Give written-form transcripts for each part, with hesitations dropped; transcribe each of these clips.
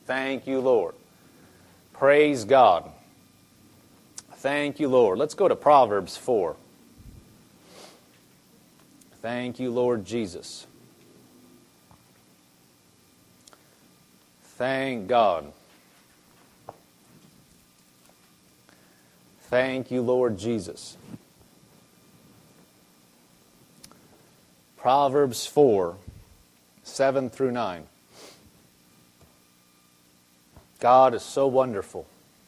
Thank you, Lord. Praise God. Thank you, Lord. Let's go to Proverbs 4. Thank you, Lord Jesus. Thank God. Thank you, Lord Jesus. Proverbs 4, 7 through 9. God is so wonderful.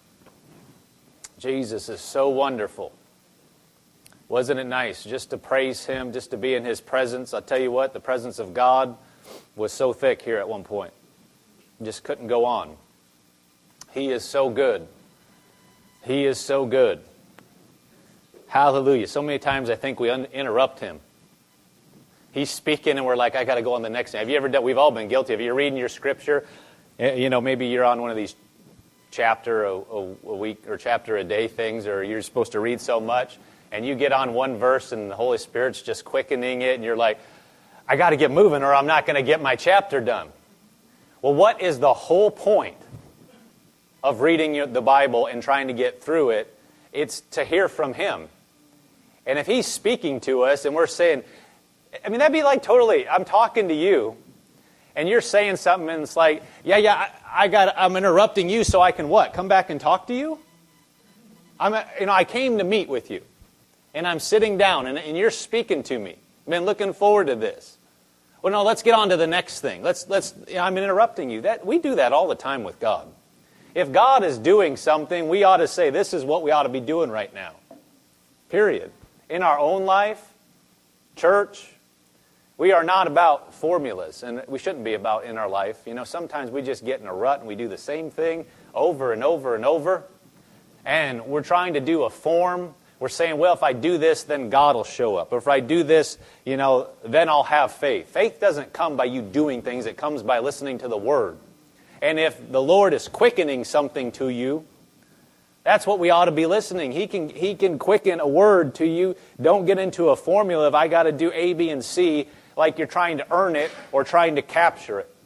Jesus is so wonderful. Wasn't it nice just to praise Him, just to be in His presence? I'll tell you what, the presence of God was so thick here at one point. Just couldn't go on. He is so good. He is so good. Hallelujah. So many times I think we interrupt Him. He's speaking and we're like, I got to go on the next thing. Have you ever done, we've all been guilty. If you're reading your scripture, you know, maybe you're on one of these chapter a week or chapter a day things, or you're supposed to read so much, and you get on one verse and the Holy Spirit's just quickening it, and you're like, I got to get moving or I'm not going to get my chapter done. Well, what is the whole point of reading the Bible and trying to get through it? It's to hear from Him. And if He's speaking to us and we're saying, I mean, that'd be like totally, I'm talking to you, and you're saying something, and it's like, I'm interrupting you so I can what? Come back and talk to you? I came to meet with you, and I'm sitting down, and you're speaking to me. I've been looking forward to this. Well, no, let's get on to the next thing. I'm interrupting you. We do that all the time with God. If God is doing something, we ought to say, this is what we ought to be doing right now. Period. In our own life, church, we are not about formulas, and we shouldn't be about in our life. You know, sometimes we just get in a rut and we do the same thing over and over and over, and we're trying to do a form. We're saying, well, if I do this, then God will show up. Or if I do this, then I'll have faith. Faith doesn't come by you doing things. It comes by listening to the Word. And if the Lord is quickening something to you, that's what we ought to be listening. He can quicken a word to you. Don't get into a formula of I got to do A, B, and C like you're trying to earn it or trying to capture it.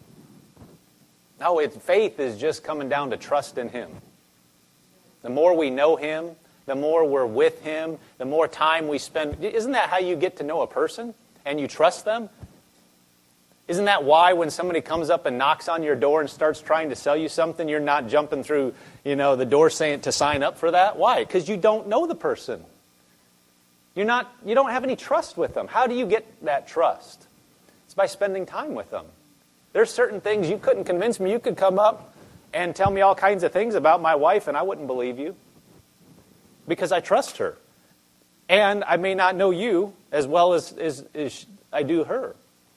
No, faith is just coming down to trust in Him. The more we know Him, the more we're with Him, the more time we spend. Isn't that how you get to know a person and you trust them? Isn't that why when somebody comes up and knocks on your door and starts trying to sell you something, you're not jumping through, the door saying to sign up for that? Why? Because you don't know the person. You don't have any trust with them. How do you get that trust? It's by spending time with them. There's certain things you couldn't convince me. You could come up and tell me all kinds of things about my wife and I wouldn't believe you. Because I trust her. And I may not know you as well as I do her.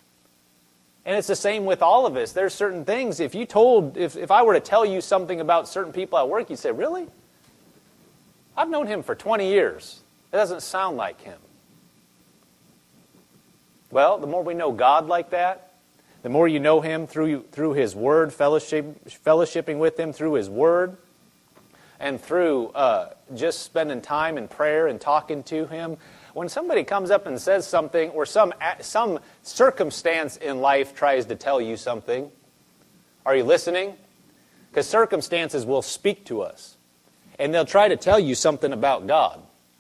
And it's the same with all of us. There's certain things, if I were to tell you something about certain people at work, you'd say, really? I've known him for 20 years. It doesn't sound like him. Well, the more we know God like that, the more you know Him through His Word, fellowshipping with Him through His Word, and through just spending time in prayer and talking to Him. When somebody comes up and says something, or some circumstance in life tries to tell you something, are you listening? Because circumstances will speak to us. And they'll try to tell you something about God.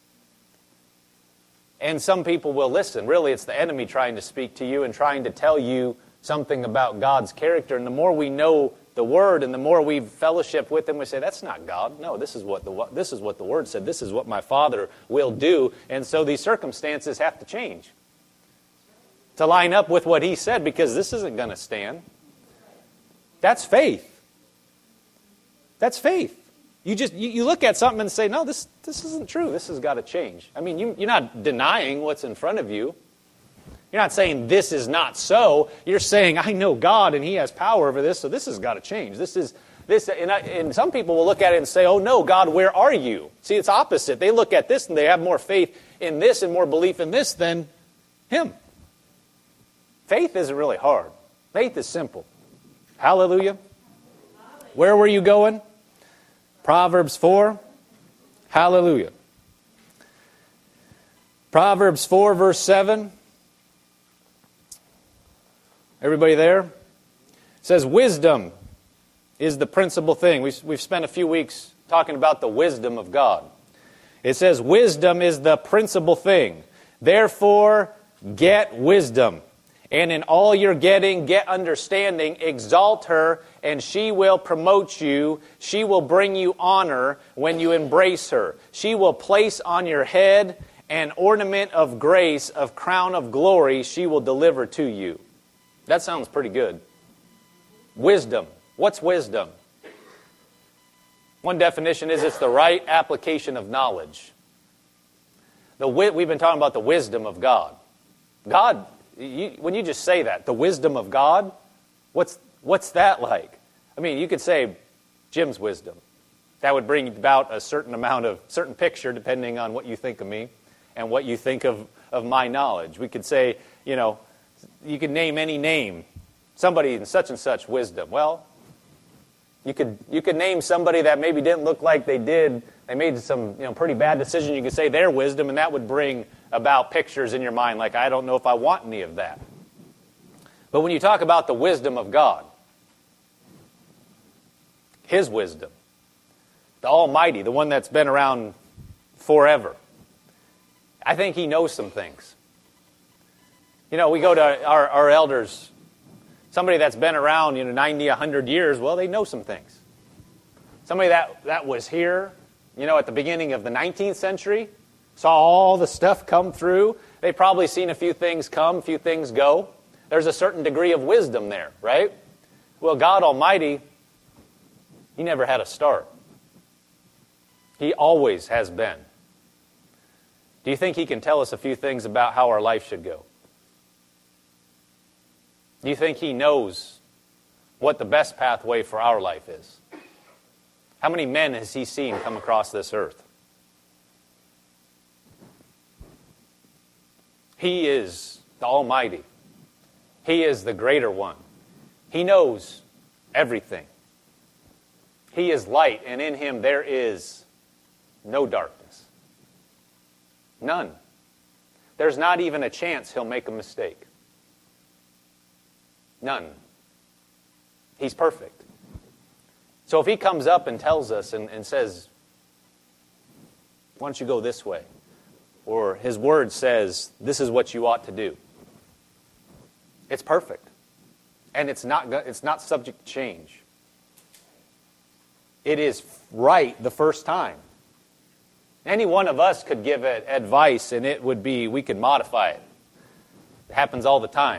And some people will listen. Really, it's the enemy trying to speak to you and trying to tell you something about God's character. And the more we know the Word and the more we fellowship with Him, we say, that's not God. No, this is what the Word said. This is what my Father will do. And so these circumstances have to change to line up with what He said, because this isn't going to stand. That's faith. That's faith. You look at something and say, no, this isn't true. This has got to change. I mean, you're not denying what's in front of you. You're not saying this is not so. You're saying, I know God and He has power over this, so this has got to change. And some people will look at it and say, oh no, God, where are you? See, it's opposite. They look at this and they have more faith in this and more belief in this than Him. Faith isn't really hard. Faith is simple. Hallelujah. Where were you going? Proverbs 4. Hallelujah. Proverbs 4, verse 7. Everybody there? It says, wisdom is the principal thing. We've spent a few weeks talking about the wisdom of God. It says wisdom is the principal thing. Therefore, get wisdom. And in all you're getting, get understanding. Exalt her, and she will promote you. She will bring you honor when you embrace her. She will place on your head an ornament of grace, of crown of glory she will deliver to you. That sounds pretty good. Wisdom. What's wisdom? One definition is it's the right application of knowledge. We've been talking about the wisdom of God. God, when you just say that, the wisdom of God, what's that like? I mean, you could say Jim's wisdom. That would bring about a certain picture, depending on what you think of me and what you think of my knowledge. We could say, you could name any name, somebody in such and such wisdom. Well, you could name somebody that maybe didn't look like they did. They made some pretty bad decision. You could say their wisdom, and that would bring about pictures in your mind like, I don't know if I want any of that. But when you talk about the wisdom of God, His wisdom, the Almighty, the one that's been around forever, I think He knows some things. We go to our elders, somebody that's been around 90, 100 years, well, they know some things. Somebody that was here, at the beginning of the 19th century, saw all the stuff come through. They've probably seen a few things come, a few things go. There's a certain degree of wisdom there, right? Well, God Almighty, He never had a start. He always has been. Do you think He can tell us a few things about how our life should go? Do you think He knows what the best pathway for our life is? How many men has He seen come across this earth? He is the Almighty. He is the greater one. He knows everything. He is light, and in Him there is no darkness. None. There's not even a chance He'll make a mistake. None. He's perfect. So if He comes up and tells us and says, why don't you go this way? Or His Word says, this is what you ought to do. It's perfect. And it's not subject to change. It is right the first time. Any one of us could give it advice and we could modify it. It happens all the time.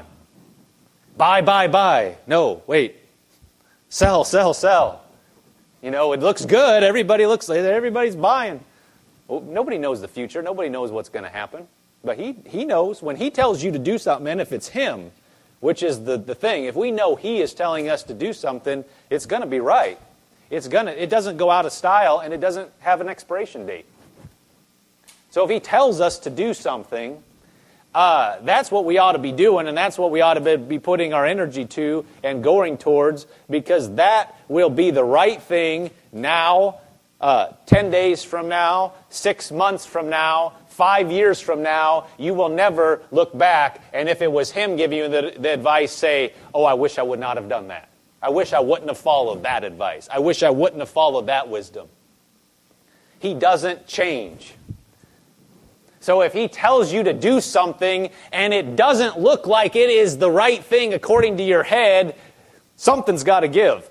Buy. No, wait. Sell. It looks good. Everybody's buying. Well, nobody knows the future. Nobody knows what's going to happen. But he knows. When He tells you to do something, and if it's Him, which is the thing, if we know He is telling us to do something, it's going to be right. It doesn't go out of style, and it doesn't have an expiration date. So if He tells us to do something, that's what we ought to be doing, and that's what we ought to be putting our energy to and going towards, because that will be the right thing now, 10 days from now, 6 months from now, 5 years from now. You will never look back, and if it was Him giving you the advice, say, oh, I wish I would not have done that. I wish I wouldn't have followed that advice. I wish I wouldn't have followed that wisdom. He doesn't change. So if He tells you to do something and it doesn't look like it is the right thing according to your head, something's got to give.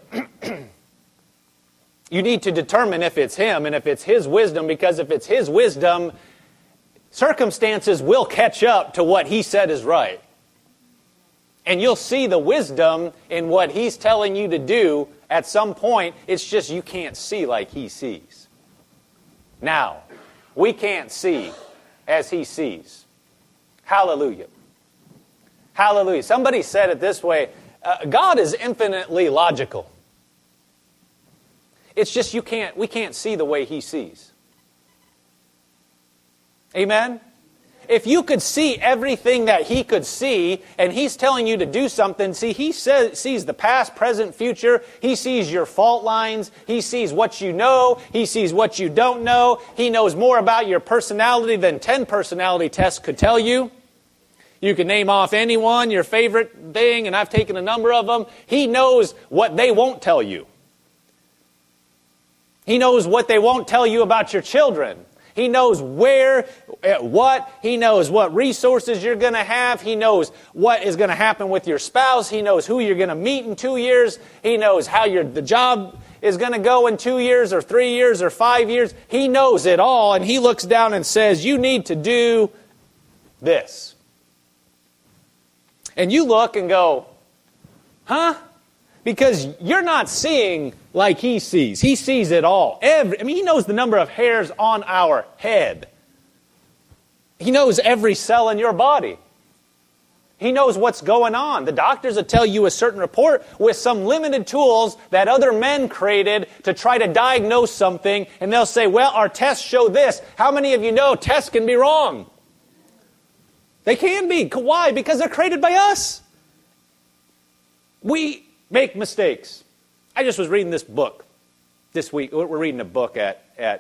You need to determine if it's Him and if it's His wisdom, because if it's His wisdom, circumstances will catch up to what He said is right. And you'll see the wisdom in what He's telling you to do at some point. It's just you can't see like He sees. Now, we can't see as He sees. Hallelujah. Hallelujah. Somebody said it this way, God is infinitely logical. It's just we can't see the way He sees. Amen? If you could see everything that He could see, and He's telling you to do something, see, He sees the past, present, future. He sees your fault lines. He sees what you know. He sees what you don't know. He knows more about your personality than 10 personality tests could tell you. You can name off anyone, your favorite thing, and I've taken a number of them. He knows what they won't tell you. He knows what they won't tell you about your children. He knows where, what. He knows what resources you're going to have. He knows what is going to happen with your spouse. He knows who you're going to meet in 2 years. He knows how the job is going to go in 2 years or 3 years or 5 years. He knows it all, and He looks down and says, you need to do this. And you look and go, huh? Because you're not seeing like He sees. He sees it all. He knows the number of hairs on our head. He knows every cell in your body. He knows what's going on. The doctors will tell you a certain report with some limited tools that other men created to try to diagnose something, and they'll say, well, our tests show this. How many of you know tests can be wrong? They can be. Why? Because they're created by us. We make mistakes. I just was reading this book this week. We're reading a book at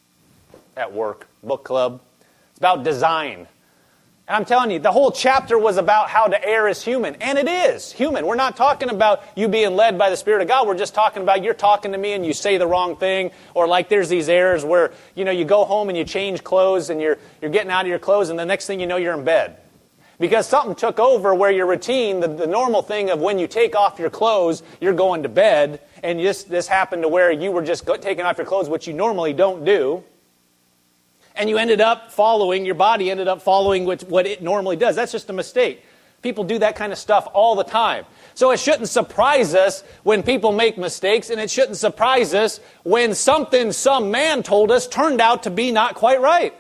work, book club. It's about design. And I'm telling you, the whole chapter was about how to err is human. And it is human. We're not talking about you being led by the Spirit of God. We're just talking about you're talking to me and you say the wrong thing. Or like there's these errors where, you go home and you change clothes and you're getting out of your clothes and the next thing you know, you're in bed. Because something took over where your routine, the normal thing of when you take off your clothes, you're going to bed, and this happened to where you were just taking off your clothes, which you normally don't do, and your body ended up following what it normally does. That's just a mistake. People do that kind of stuff all the time. So it shouldn't surprise us when people make mistakes, and it shouldn't surprise us when something some man told us turned out to be not quite right.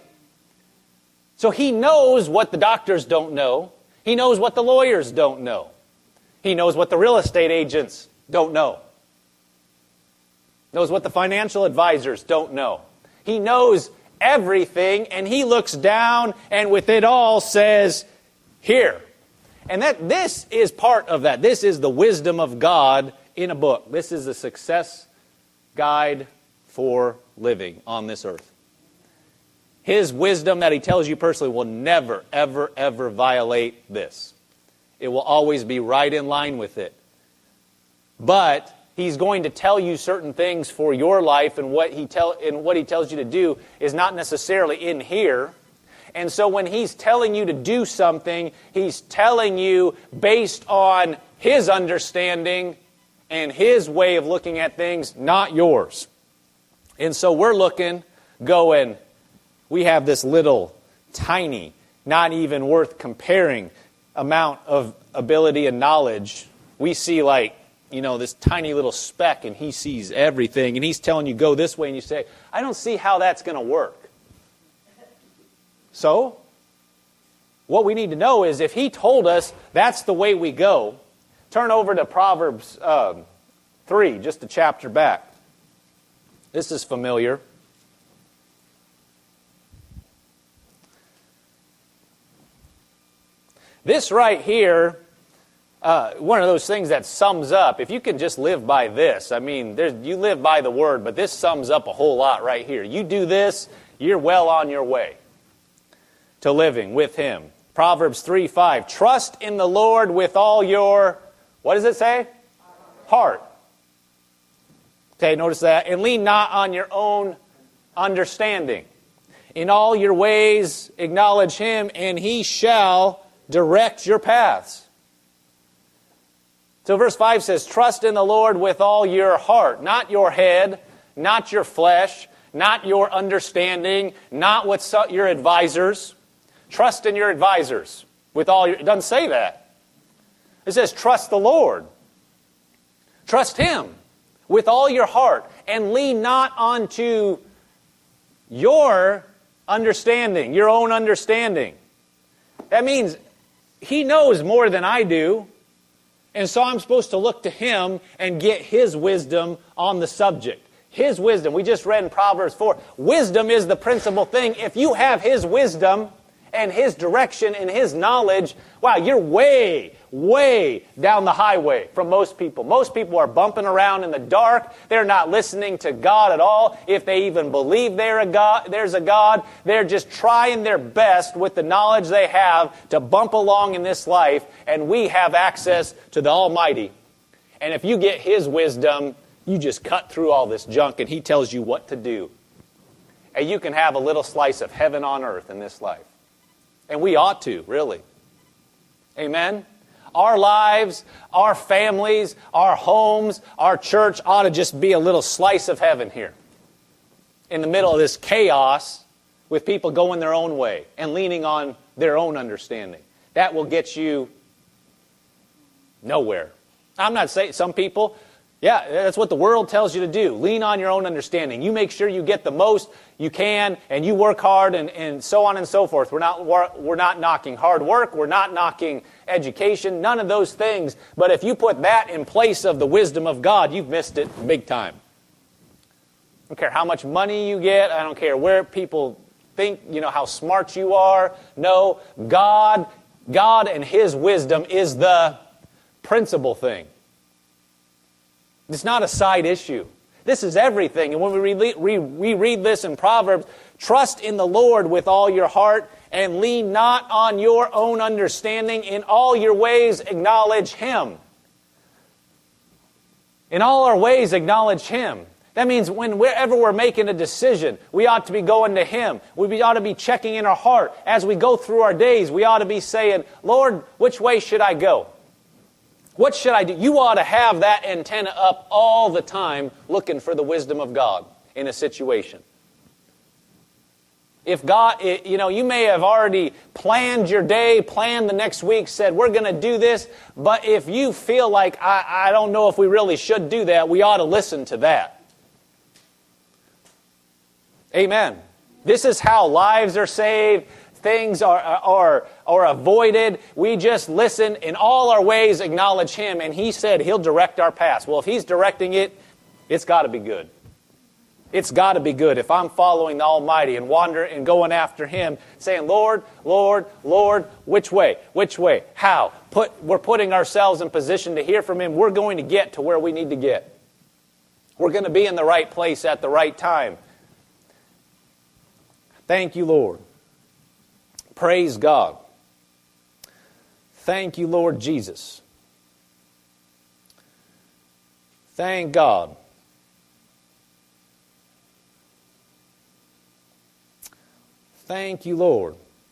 So He knows what the doctors don't know. He knows what the lawyers don't know. He knows what the real estate agents don't know. Knows what the financial advisors don't know. He knows everything, and He looks down and with it all says, here. And this is part of that. This is the wisdom of God in a book. This is the success guide for living on this earth. His wisdom that He tells you personally will never, ever, ever violate this. It will always be right in line with it. But He's going to tell you certain things for your life, and what He tells you to do is not necessarily in here. And so when He's telling you to do something, He's telling you based on His understanding and His way of looking at things, not yours. And so we're going, we have this little, tiny, not even worth comparing amount of ability and knowledge. We see this tiny little speck, and He sees everything, and He's telling you, go this way, and you say, I don't see how that's going to work. So, what we need to know is if He told us that's the way we go, turn over to Proverbs 3, just a chapter back. This is familiar. This right here, one of those things that sums up, if you can just live by this, you live by the Word, but this sums up a whole lot right here. You do this, you're well on your way to living with Him. Proverbs 3:5, trust in the Lord with all your, what does it say? Heart. Okay, notice that. And lean not on your own understanding. In all your ways acknowledge Him, and He shall direct your paths. So verse 5 says, trust in the Lord with all your heart. Not your head, not your flesh, not your understanding, not your advisors. Trust in your advisors with all your... It doesn't say that. It says trust the Lord. Trust Him with all your heart, and lean not onto your understanding, your own understanding. That means He knows more than I do, and so I'm supposed to look to Him and get His wisdom on the subject. His wisdom. We just read in Proverbs 4. Wisdom is the principal thing. If you have His wisdom and His direction and His knowledge, wow, you're way, way down the highway from most people. Most people are bumping around in the dark. They're not listening to God at all. If they even believe there's a God, they're just trying their best with the knowledge they have to bump along in this life, and we have access to the Almighty. And if you get His wisdom, You just cut through all this junk and He tells you what to do. And you can have a little slice of heaven on earth in this life. And we ought to, really. Amen? Our lives, our families, our homes, our church ought to just be a little slice of heaven here. In the middle of this chaos with people going their own way and leaning on their own understanding. That will get you nowhere. I'm not saying some people, yeah, that's what the world tells you to do. Lean on your own understanding. You make sure you get the most you can, and you work hard, and so on and so forth. We're not knocking hard work. We're not knocking education. None of those things. But if you put that in place of the wisdom of God, you've missed it big time. I don't care how much money you get. I don't care where people think, how smart you are. No, God and His wisdom is the principal thing. It's not a side issue. This is everything. And when we read this in Proverbs, trust in the Lord with all your heart and lean not on your own understanding. In all your ways acknowledge Him. In all our ways acknowledge Him. That means whenever we're making a decision, we ought to be going to Him. We ought to be checking in our heart. As we go through our days, we ought to be saying, Lord, which way should I go? What should I do? You ought to have that antenna up all the time looking for the wisdom of God in a situation. If God, you may have already planned your day, planned the next week, said, we're going to do this, but if you feel like, I don't know if we really should do that, we ought to listen to that. Amen. This is how lives are saved. Things are avoided. We just listen. In all our ways acknowledge Him. And He said He'll direct our paths. Well, if He's directing it, it's got to be good. It's got to be good. If I'm following the Almighty and wandering and going after Him, saying, Lord, Lord, Lord, which way? Which way? How? We're putting ourselves in position to hear from Him. We're going to get to where we need to get. We're going to be in the right place at the right time. Thank you, Lord. Praise God. Thank you, Lord Jesus. Thank God. Thank you, Lord.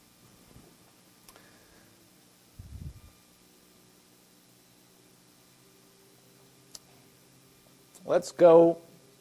Let's go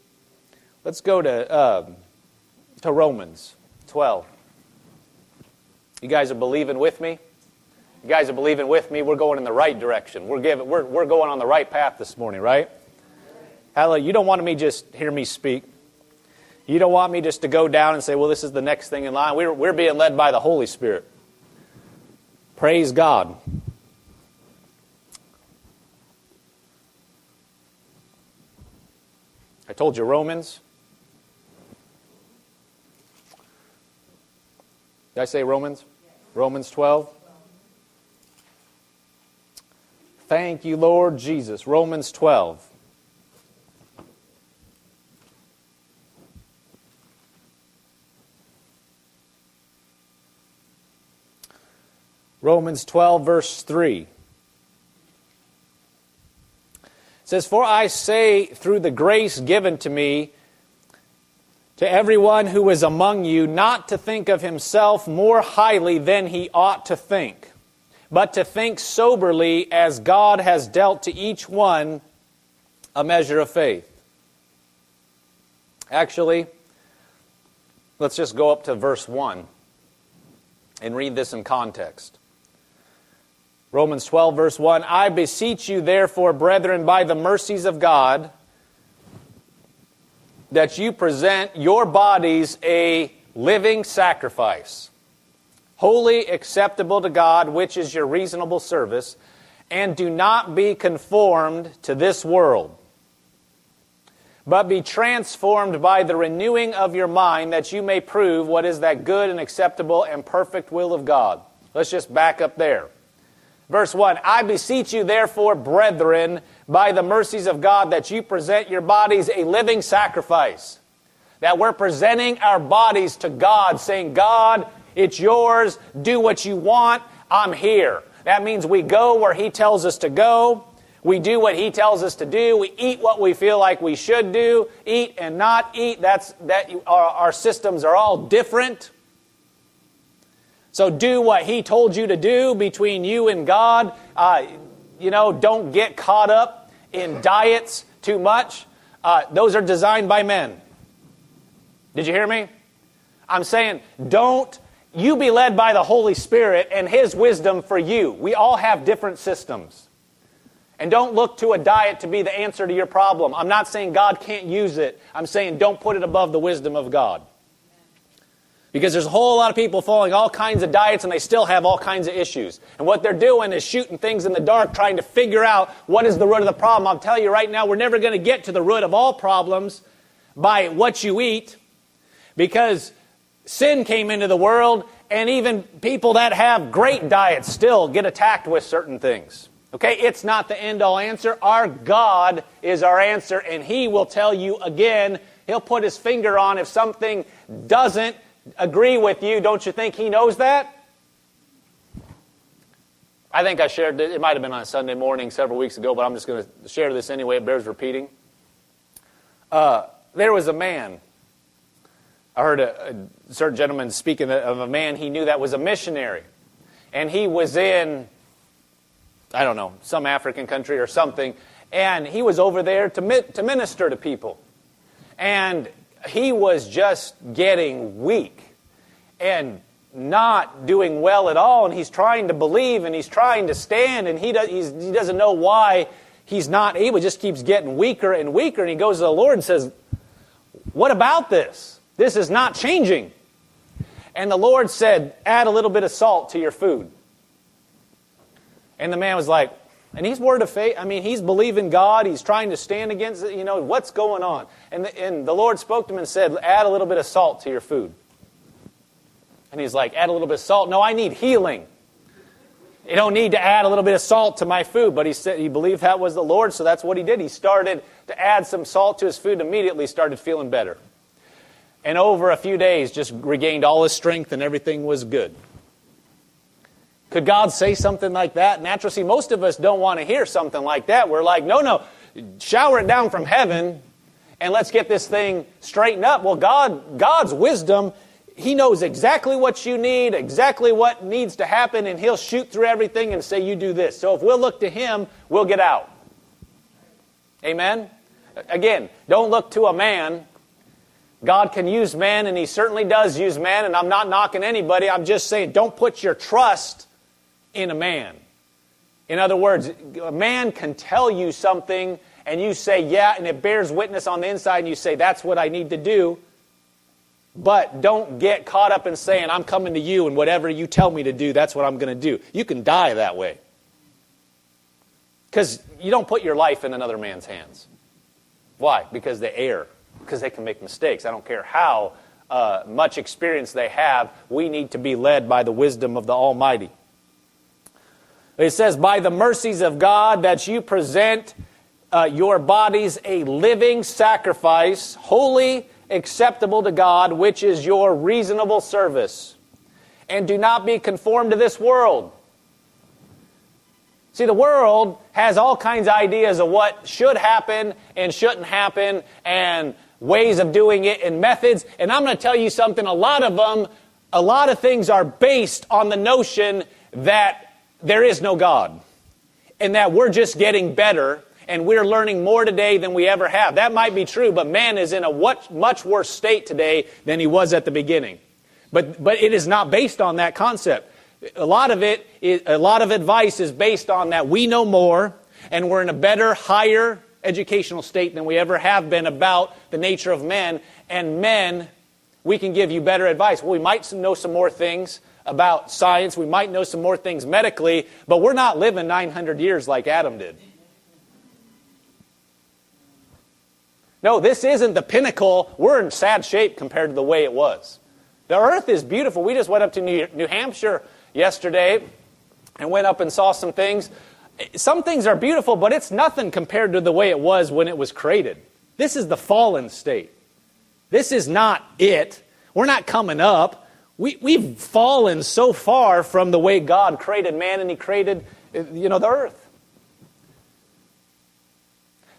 to Romans 12. You guys are believing with me? You guys are believing with me? We're going in the right direction. We're going on the right path this morning, right? Hallelujah. You don't want me just hear me speak. You don't want me just to go down and say, well, this is the next thing in line. We're being led by the Holy Spirit. Praise God. I told you Romans. Did I say Romans? Romans 12. Thank you, Lord Jesus. Romans 12. Romans 12, verse 3. It says, For I say, through the grace given to me, to everyone who is among you, not to think of himself more highly than he ought to think, but to think soberly as God has dealt to each one a measure of faith. Actually, let's just go up to verse 1 and read this in context. Romans 12, verse 1, I beseech you, therefore, brethren, by the mercies of God, that you present your bodies a living sacrifice, holy, acceptable to God, which is your reasonable service, and do not be conformed to this world, but be transformed by the renewing of your mind, that you may prove what is that good and acceptable and perfect will of God. Let's just back up there. Verse 1, I beseech you, therefore, brethren, by the mercies of God, that you present your bodies a living sacrifice. That we're presenting our bodies to God, saying, God, it's yours, do what you want, I'm here. That means we go where He tells us to go. We do what He tells us to do. We eat what we feel like we should do. Eat and not eat. Our systems are all different. So do what He told you to do between you and God. Don't get caught up in diets too much. Those are designed by men. Did you hear me? I'm saying, don't you be led by the Holy Spirit and His wisdom for you. We all have different systems. And don't look to a diet to be the answer to your problem. I'm not saying God can't use it. I'm saying don't put it above the wisdom of God. Because there's a whole lot of people following all kinds of diets and they still have all kinds of issues. And what they're doing is shooting things in the dark, trying to figure out what is the root of the problem. I'll tell you right now, we're never going to get to the root of all problems by what you eat. Because sin came into the world, and even people that have great diets still get attacked with certain things. Okay, it's not the end-all answer. Our God is our answer, and He will tell you again. He'll put His finger on if something doesn't agree with you. Don't you think He knows that? I think I shared it. It might have been on a Sunday morning several weeks ago, but I'm just going to share this anyway. It bears repeating. There was a man. I heard a certain gentleman speaking of a man he knew that was a missionary. And he was in, I don't know, some African country or something. And he was over there to minister to people. And he was just getting weak and not doing well at all. And he's trying to believe and he's trying to stand. And he doesn't know why he's not able. He just keeps getting weaker and weaker. And he goes to the Lord and says, "What about this? This is not changing." And the Lord said, "Add a little bit of salt to your food." And the man was like, and he's word of faith. I mean, he's believing God. He's trying to stand against it. What's going on? And the Lord spoke to him and said, "Add a little bit of salt to your food." And he's like, "Add a little bit of salt? No, I need healing. You don't need to add a little bit of salt to my food." But he said he believed that was the Lord, so that's what he did. He started to add some salt to his food, immediately started feeling better. And over a few days, just regained all his strength and everything was good. Could God say something like that? Naturally, see, most of us don't want to hear something like that. We're like, no, shower it down from heaven and let's get this thing straightened up. Well, God's wisdom, He knows exactly what you need, exactly what needs to happen, and He'll shoot through everything and say, "You do this." So if we'll look to Him, we'll get out. Amen? Again, don't look to a man. God can use man, and He certainly does use man, and I'm not knocking anybody. I'm just saying, don't put your trust in a man. In other words, a man can tell you something, and you say, "Yeah," and it bears witness on the inside, and you say, "That's what I need to do." But don't get caught up in saying, "I'm coming to you, and whatever you tell me to do, that's what I'm going to do." You can die that way. Because you don't put your life in another man's hands. Why? Because they err. Because they can make mistakes. I don't care how much experience they have. We need to be led by the wisdom of the Almighty. It says, "By the mercies of God, that you present your bodies a living sacrifice, holy, acceptable to God, which is your reasonable service. And do not be conformed to this world." See, the world has all kinds of ideas of what should happen and shouldn't happen, and ways of doing it and methods. And I'm going to tell you something, a lot of things are based on the notion that there is no God. And that we're just getting better and we're learning more today than we ever have. That might be true, but man is in a much worse state today than he was at the beginning. But it is not based on that concept. A lot of advice is based on that we know more and we're in a better, higher educational state than we ever have been about the nature of men. And men, we can give you better advice. Well, we might know some more things about science. We might know some more things medically, but we're not living 900 years like Adam did. No, this isn't the pinnacle. We're in sad shape compared to the way it was. The earth is beautiful. We just went up to New Hampshire yesterday and went up and saw some things. Some things are beautiful, but it's nothing compared to the way it was when it was created. This is the fallen state. This is not it. We're not coming up. We've fallen so far from the way God created man and He created, the earth.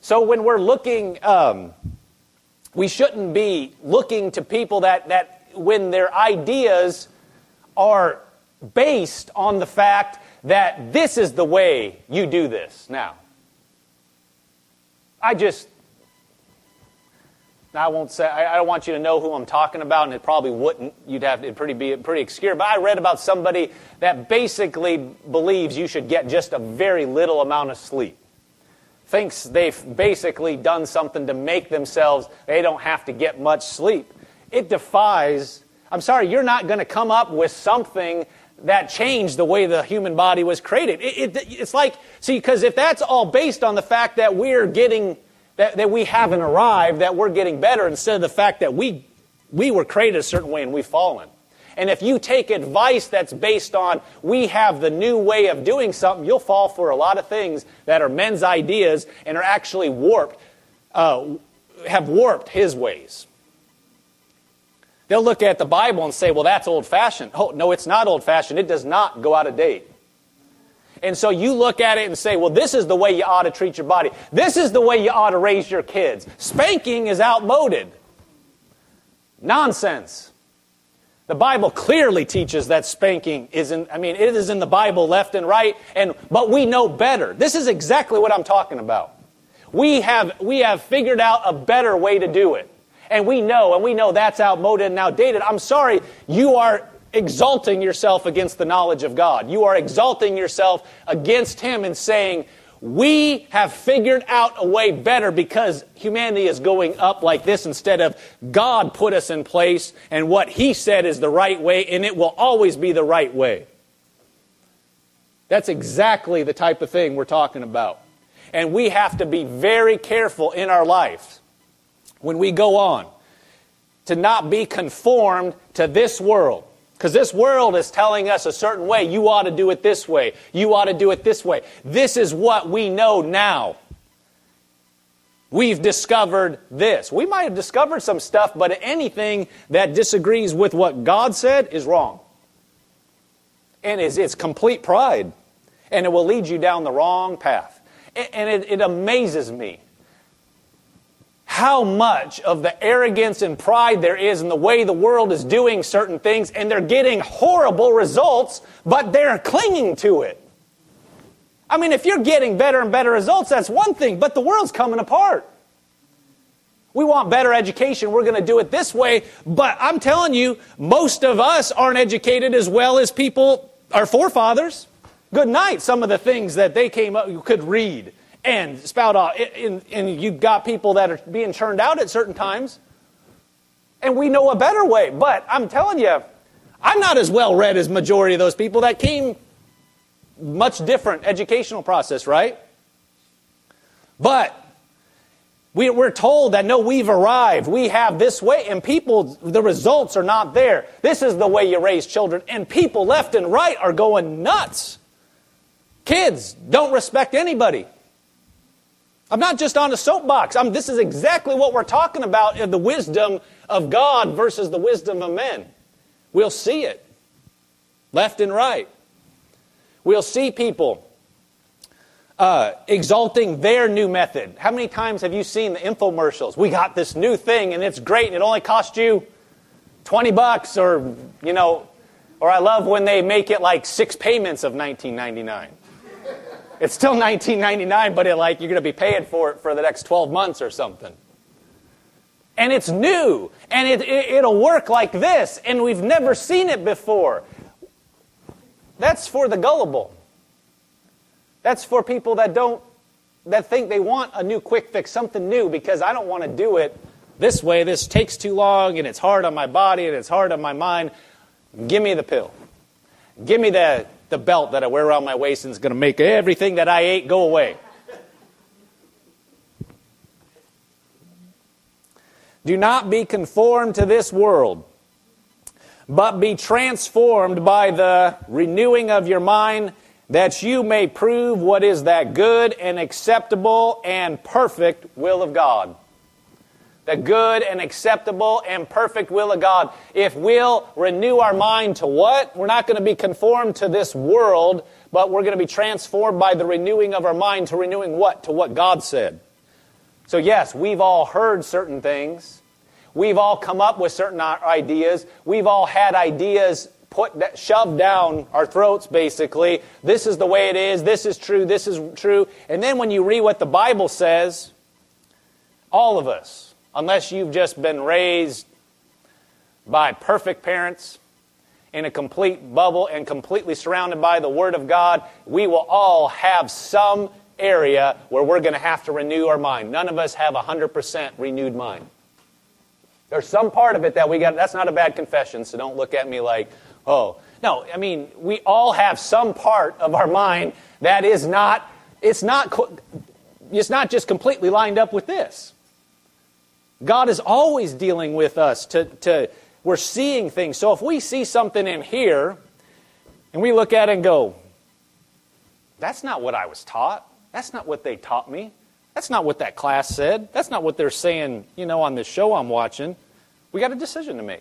So when we're looking, we shouldn't be looking to people that when their ideas are based on the fact that this is the way you do this. Now, I won't say, I don't want you to know who I'm talking about, and it probably wouldn't. It'd be pretty obscure. But I read about somebody that basically believes you should get just a very little amount of sleep. Thinks they've basically done something to make themselves, they don't have to get much sleep. It defies, I'm sorry, you're not going to come up with something that changed the way the human body was created. It's like, see, because if that's all based on the fact that we're getting, that we haven't arrived, that we're getting better, instead of the fact that we were created a certain way and we've fallen. And if you take advice that's based on we have the new way of doing something, you'll fall for a lot of things that are men's ideas and are actually warped, have warped his ways. They'll look at the Bible and say, well, that's old-fashioned. Oh, no, it's not old-fashioned. It does not go out of date. And so you look at it and say, well, this is the way you ought to treat your body. This is the way you ought to raise your kids. Spanking is outmoded. Nonsense. The Bible clearly teaches that spanking it is in the Bible left and right, but we know better. This is exactly what I'm talking about. We have figured out a better way to do it. And we know that's outmoded and outdated. I'm sorry, you are exalting yourself against the knowledge of God. You are exalting yourself against Him and saying, we have figured out a way better because humanity is going up like this instead of God put us in place and what He said is the right way and it will always be the right way. That's exactly the type of thing we're talking about. And we have to be very careful in our life when we go on to not be conformed to this world. Because this world is telling us a certain way. You ought to do it this way. You ought to do it this way. This is what we know now. We've discovered this. We might have discovered some stuff, but anything that disagrees with what God said is wrong. And it's complete pride. And it will lead you down the wrong path. And it amazes me how much of the arrogance and pride there is in the way the world is doing certain things, and they're getting horrible results, but they're clinging to it. I mean, if you're getting better and better results, that's one thing, but the world's coming apart. We want better education, we're going to do it this way, but I'm telling you, most of us aren't educated as well as our forefathers. Good night, some of the things that they came up, you could read and spout off. And you've got people that are being churned out at certain times. And we know a better way. But I'm telling you, I'm not as well read as majority of those people that came much different educational process, right? But we're told that, no, we've arrived. We have this way. And people, the results are not there. This is the way you raise children. And people left and right are going nuts. Kids don't respect anybody. I'm not just on a soapbox. This is exactly what we're talking about in the wisdom of God versus the wisdom of men. We'll see it left and right. We'll see people exalting their new method. How many times have you seen the infomercials? We got this new thing and it's great and it only cost you $20 or I love when they make it like 6 payments of $19.99. It's still $19.99, but you're going to be paying for it for the next 12 months or something. And it's new, and it'll work like this, and we've never seen it before. That's for the gullible. That's for people that think they want a new quick fix, something new, because I don't want to do it this way. This takes too long, and it's hard on my body, and it's hard on my mind. Give me the pill. Give me the belt that I wear around my waist and is going to make everything that I ate go away. Do not be conformed to this world, but be transformed by the renewing of your mind, that you may prove what is that good and acceptable and perfect will of God. The good and acceptable and perfect will of God. If we'll renew our mind to what? We're not going to be conformed to this world, but we're going to be transformed by the renewing of our mind to renewing what? To what God said. So yes, we've all heard certain things. We've all come up with certain ideas. We've all had ideas shoved down our throats, basically. This is the way it is. This is true. This is true. And then when you read what the Bible says, all of us, unless you've just been raised by perfect parents in a complete bubble and completely surrounded by the Word of God, we will all have some area where we're going to have to renew our mind. None of us have 100% renewed mind. There's some part of it that we got. That's not a bad confession, so don't look at me like, oh. No, I mean, we all have some part of our mind that is not, it's not just completely lined up with this. God is always dealing with us. We're seeing things. So if we see something in here, and we look at it and go, that's not what I was taught. That's not what they taught me. That's not what that class said. That's not what they're saying, on this show I'm watching. We got a decision to make.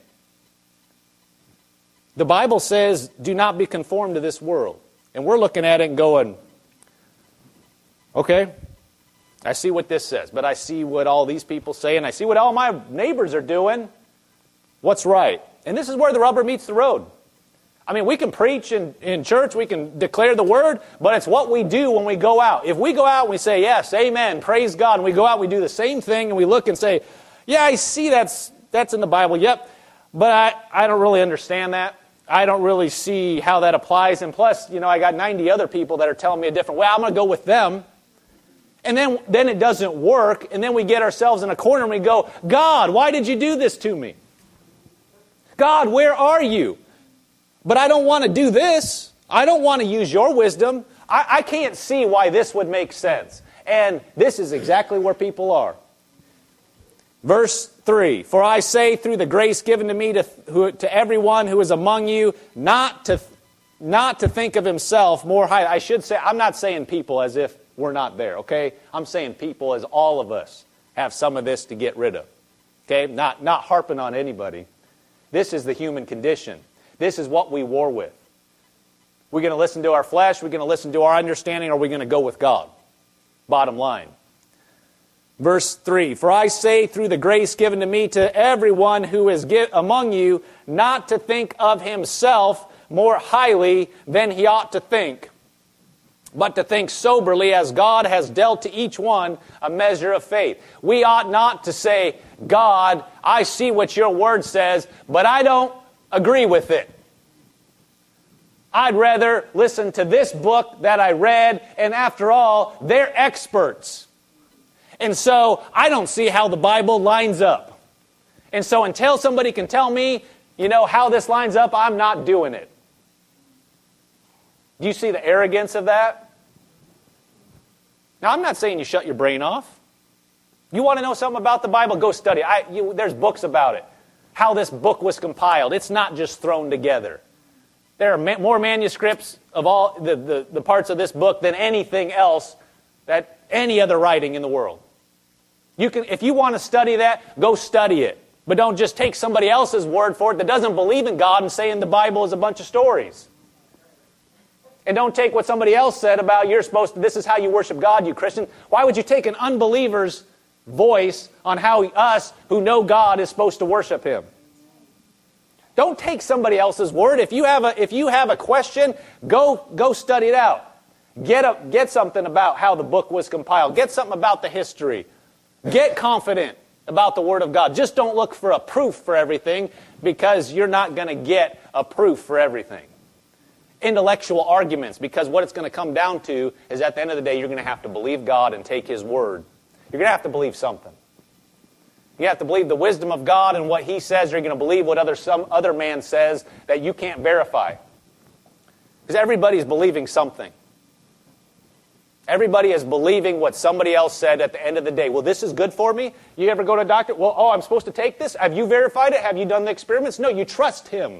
The Bible says, do not be conformed to this world. And we're looking at it and going, okay, I see what this says, but I see what all these people say, and I see what all my neighbors are doing. What's right? And this is where the rubber meets the road. I mean, we can preach in church, we can declare the Word, but it's what we do when we go out. If we go out and we say, yes, amen, praise God, and we go out and we do the same thing, and we look and say, yeah, I see that's in the Bible, yep, but I don't really understand that. I don't really see how that applies. And plus, I got 90 other people that are telling me a different way. I'm going to go with them. And then it doesn't work, and then we get ourselves in a corner and we go, God, why did you do this to me? God, where are you? But I don't want to do this. I don't want to use your wisdom. I can't see why this would make sense. And this is exactly where people are. Verse 3, for I say through the grace given to me to everyone who is among you, not to think of himself more highly. I should say, I'm not saying people as if we're not there, okay? I'm saying people as all of us have some of this to get rid of. Okay? Not harping on anybody. This is the human condition. This is what we war with. We're going to listen to our flesh, we're going to listen to our understanding, or are we going to go with God? Bottom line. Verse 3, for I say through the grace given to me to everyone who is among you, not to think of himself more highly than he ought to think, but to think soberly as God has dealt to each one a measure of faith. We ought not to say, God, I see what your word says, but I don't agree with it. I'd rather listen to this book that I read, and after all, they're experts. And so I don't see how the Bible lines up. And so until somebody can tell me, how this lines up, I'm not doing it. Do you see the arrogance of that? Now, I'm not saying you shut your brain off. You want to know something about the Bible? Go study. There's books about it. How this book was compiled. It's not just thrown together. There are more manuscripts of all the parts of this book than anything else, that any other writing in the world. If you want to study that, go study it. But don't just take somebody else's word for it that doesn't believe in God and saying the Bible is a bunch of stories. And don't take what somebody else said about this is how you worship God, you Christian. Why would you take an unbeliever's voice on how us who know God is supposed to worship Him? Don't take somebody else's word. If you have a question, go study it out. Get something about how the book was compiled. Get something about the history. Get confident about the Word of God. Just don't look for a proof for everything, because you're not going to get a proof for everything. Intellectual arguments, because what it's going to come down to is at the end of the day, you're going to have to believe God and take His Word. You're going to have to believe something. You have to believe the wisdom of God and what He says, or you're going to believe what some other man says that you can't verify. Because everybody's believing something. Everybody is believing what somebody else said at the end of the day. Well, this is good for me. You ever go to a doctor? Well, I'm supposed to take this? Have you verified it? Have you done the experiments? No, you trust him.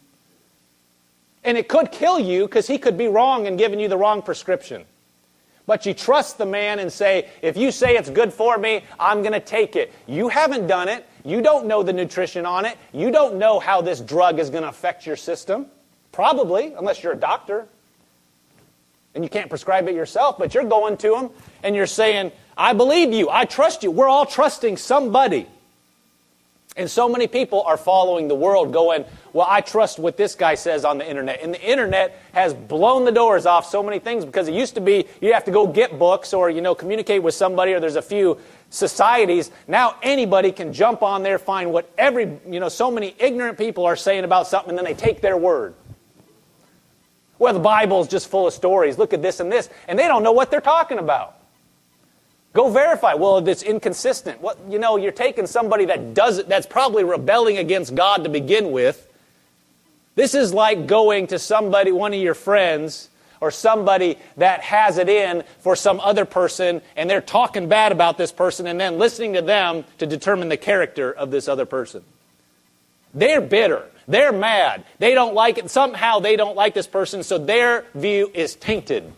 And it could kill you because he could be wrong and giving you the wrong prescription. But you trust the man and say, if you say it's good for me, I'm going to take it. You haven't done it. You don't know the nutrition on it. You don't know how this drug is going to affect your system. Probably, unless you're a doctor. And you can't prescribe it yourself, but you're going to him and you're saying, I believe you. I trust you. We're all trusting somebody. And so many people are following the world going, well, I trust what this guy says on the internet. And the internet has blown the doors off so many things, because it used to be you have to go get books or, communicate with somebody, or there's a few societies. Now anybody can jump on there, find what so many ignorant people are saying about something, and then they take their word. Well, the Bible's just full of stories. Look at this and this. And they don't know what they're talking about. Go verify. Well, it's inconsistent. You're taking somebody that's probably rebelling against God to begin with. This is like going to somebody, one of your friends, or somebody that has it in for some other person, and they're talking bad about this person, and then listening to them to determine the character of this other person. They're bitter. They're mad. They don't like it. Somehow they don't like this person, so their view is tainted.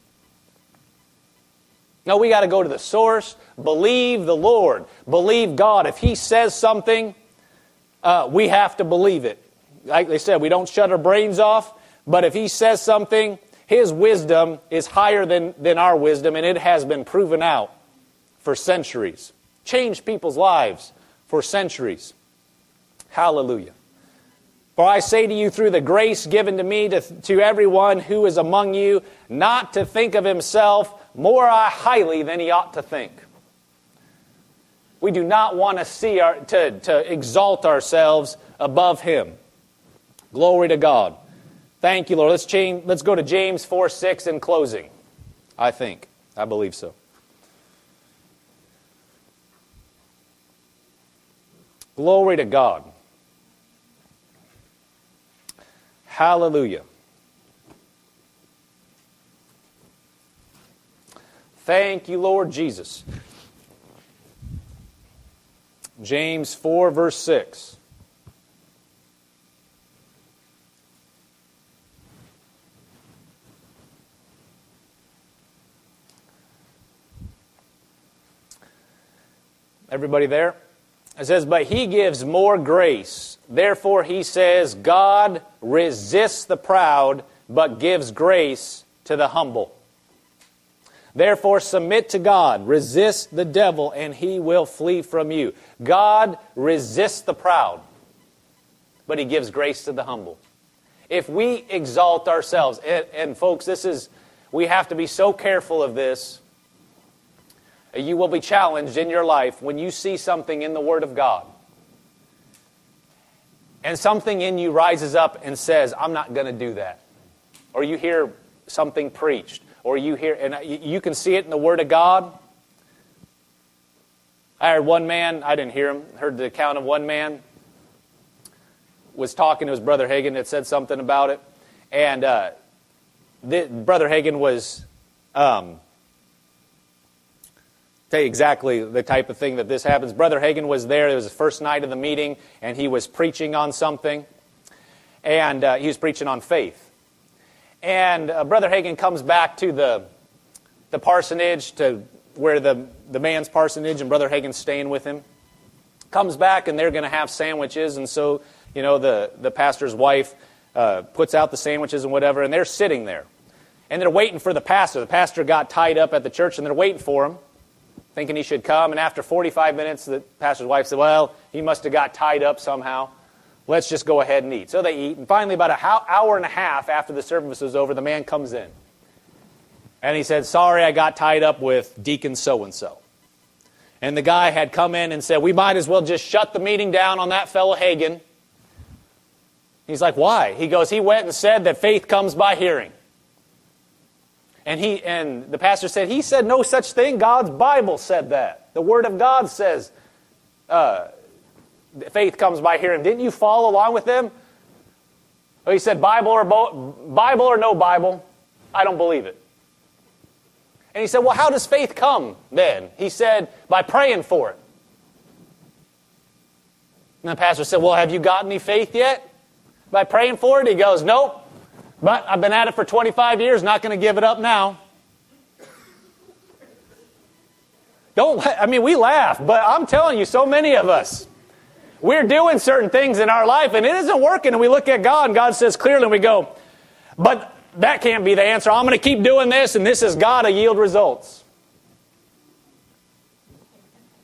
No, we got to go to the source. Believe the Lord. Believe God. If He says something, we have to believe it. Like they said, we don't shut our brains off. But if He says something, His wisdom is higher than our wisdom, and it has been proven out for centuries. Changed people's lives for centuries. Hallelujah. For I say to you, through the grace given to me, to everyone who is among you, not to think of himself more highly than he ought to think. We do not want to exalt ourselves above Him. Glory to God. Thank you, Lord. Let's go to James 4:6 in closing. I believe so. Glory to God. Hallelujah. Thank you, Lord Jesus. James 4, verse 6. Everybody there? It says, but He gives more grace. Therefore, He says, God resists the proud, but gives grace to the humble. Therefore, submit to God. Resist the devil, and he will flee from you. God resists the proud, but He gives grace to the humble. If we exalt ourselves, and folks, we have to be so careful of this. You will be challenged in your life when you see something in the Word of God, and something in you rises up and says, I'm not going to do that. Or you hear something preached, or you hear, and you can see it in the Word of God. I heard one man, I didn't hear him, heard the account of one man was talking to his brother Hagin that said something about it. And Brother Hagin was, tell you exactly the type of thing that this happens. Brother Hagin was there. It was the first night of the meeting, and he was preaching on something. And he was preaching on faith. And Brother Hagin comes back to the parsonage, to where the man's parsonage, and Brother Hagin's staying with him. Comes back, and they're going to have sandwiches. And so, the pastor's wife puts out the sandwiches and whatever, and they're sitting there. And they're waiting for the pastor. The pastor got tied up at the church, and they're waiting for him, thinking he should come. And after 45 minutes, the pastor's wife said, well, he must have got tied up somehow. Let's just go ahead and eat. So they eat. And finally, about an hour and a half after the service was over, the man comes in. And he said, sorry, I got tied up with Deacon so-and-so. And the guy had come in and said, we might as well just shut the meeting down on that fellow Hagin. He's like, why? He goes, he went and said that faith comes by hearing. And the pastor said, he said no such thing. God's Bible said that. The Word of God says faith comes by hearing. Didn't you follow along with them? Well, he said, Bible or no Bible, I don't believe it. And he said, well, how does faith come then? He said, by praying for it. And the pastor said, well, have you got any faith yet? By praying for it? He goes, nope. But I've been at it for 25 years, not going to give it up now. We laugh, but I'm telling you, so many of us, we're doing certain things in our life, and it isn't working, and we look at God, and God says clearly, and we go, but that can't be the answer. I'm going to keep doing this, and this has got to yield results.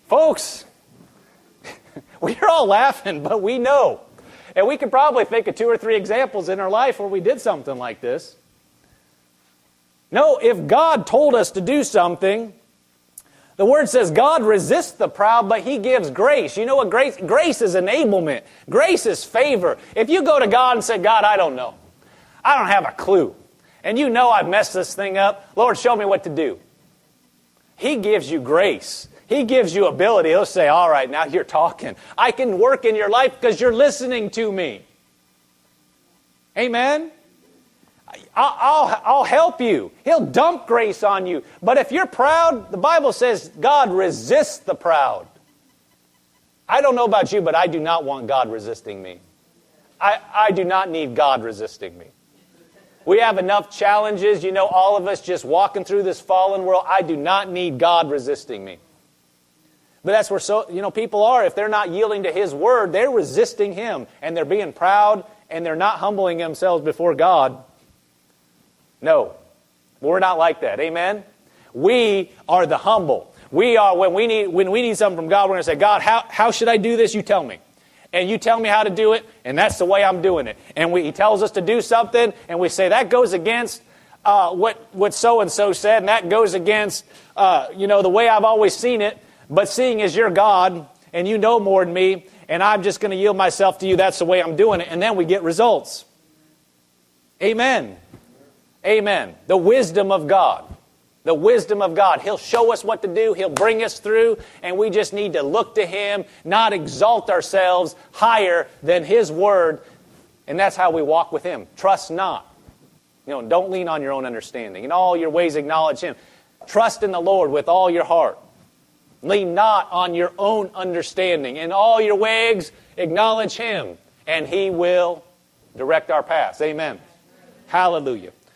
Folks, we're all laughing, but we know. And we could probably think of 2 or 3 examples in our life where we did something like this. No, if God told us to do something, the Word says God resists the proud, but He gives grace. You know what grace? Grace is enablement. Grace is favor. If you go to God and say, God, I don't know. I don't have a clue. And you know I've messed this thing up. Lord, show me what to do. He gives you grace. He gives you ability. He'll say, all right, now you're talking. I can work in your life because you're listening to me. Amen? I'll help you. He'll dump grace on you. But if you're proud, the Bible says God resists the proud. I don't know about you, but I do not want God resisting me. I do not need God resisting me. We have enough challenges, you know, all of us just walking through this fallen world. I do not need God resisting me. But that's where people are. If they're not yielding to His Word, they're resisting Him. And they're being proud, and they're not humbling themselves before God. No, we're not like that. Amen? We are the humble. We are, when we need something from God, we're going to say, God, how should I do this? You tell me. And you tell me how to do it, and that's the way I'm doing it. And He tells us to do something, and we say, that goes against what so-and-so said, and that goes against, the way I've always seen it. But seeing as you're God, and you know more than me, and I'm just going to yield myself to you, that's the way I'm doing it. And then we get results. Amen. Amen. The wisdom of God. The wisdom of God. He'll show us what to do. He'll bring us through. And we just need to look to Him, not exalt ourselves higher than His Word. And that's how we walk with Him. Trust not. Don't lean on your own understanding. In all your ways acknowledge Him. Trust in the Lord with all your heart. Lean not on your own understanding. In all your ways acknowledge Him. And He will direct our paths. Amen. Hallelujah.